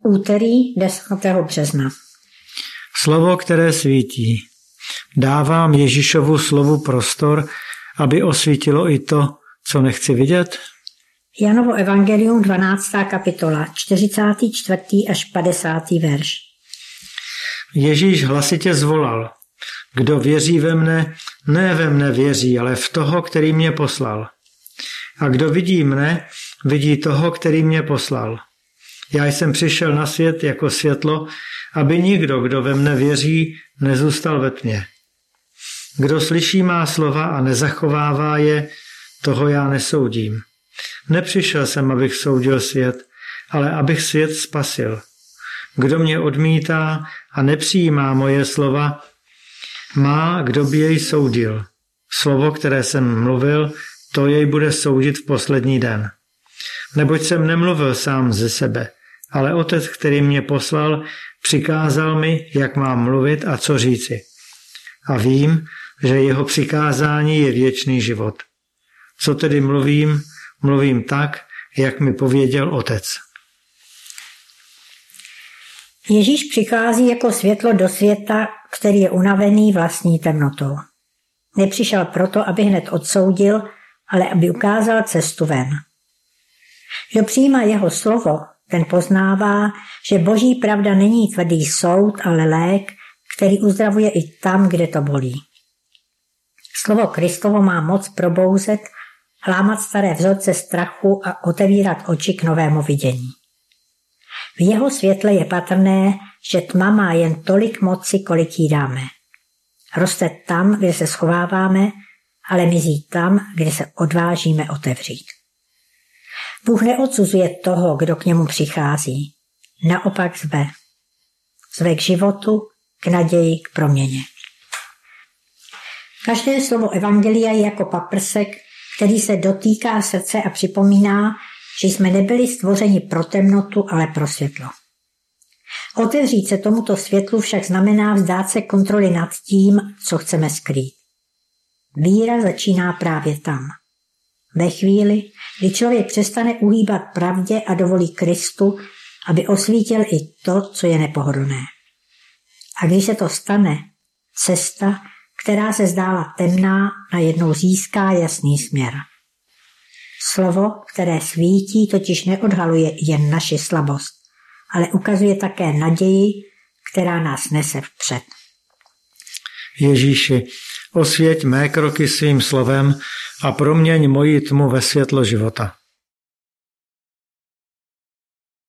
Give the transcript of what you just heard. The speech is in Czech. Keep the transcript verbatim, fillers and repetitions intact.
Úterý desátého března. Slovo, které svítí. Dávám Ježíšovu slovu prostor, aby osvítilo i to, co nechci vidět? Janovo evangelium dvanáctá kapitola, čtyřicátý čtvrtý až padesátý verš. Ježíš hlasitě zvolal. Kdo věří ve mne, ne ve mne věří, ale v toho, který mě poslal. A kdo vidí mne, vidí toho, který mě poslal. Já jsem přišel na svět jako světlo, aby nikdo, kdo ve mne věří, nezůstal ve tmě. Kdo slyší má slova a nezachovává je, toho já nesoudím. Nepřišel jsem, abych soudil svět, ale abych svět spasil. Kdo mě odmítá a nepřijímá moje slova, má, kdo by jej soudil. Slovo, které jsem mluvil, to jej bude soudit v poslední den. Neboť jsem nemluvil sám ze sebe, ale Otec, který mě poslal, přikázal mi, jak mám mluvit a co říci. A vím, že jeho přikázání je věčný život. Co tedy mluvím, mluvím tak, jak mi pověděl Otec. Ježíš přichází jako světlo do světa, který je unavený vlastní temnotou. Nepřišel proto, aby hned odsoudil, ale aby ukázal cestu ven. Kdo přijímá jeho slovo, ten poznává, že boží pravda není tvrdý soud, ale lék, který uzdravuje i tam, kde to bolí. Slovo Kristovo má moc probouzet, lámat staré vzorce strachu a otevírat oči k novému vidění. V jeho světle je patrné, že tma má jen tolik moci, kolik jí dáme. Roste tam, kde se schováváme, ale mizí tam, kde se odvážíme otevřít. Bůh neodsuzuje toho, kdo k němu přichází. Naopak zve. Zve k životu, k naději, k proměně. Každé slovo evangelia je jako paprsek, který se dotýká srdce a připomíná, že jsme nebyli stvořeni pro temnotu, ale pro světlo. Otevřít se tomuto světlu však znamená vzdát se kontroly nad tím, co chceme skrýt. Víra začíná právě tam. Ve chvíli, kdy člověk přestane uhýbat pravdě a dovolí Kristu, aby osvítil i to, co je nepohodlné. A když se to stane, cesta, která se zdála temná, najednou získá jasný směr. Slovo, které svítí, totiž neodhaluje jen naši slabost, ale ukazuje také naději, která nás nese vpřed. Ježíši, osvěť mé kroky svým slovem a proměň moji tmu ve světlo života.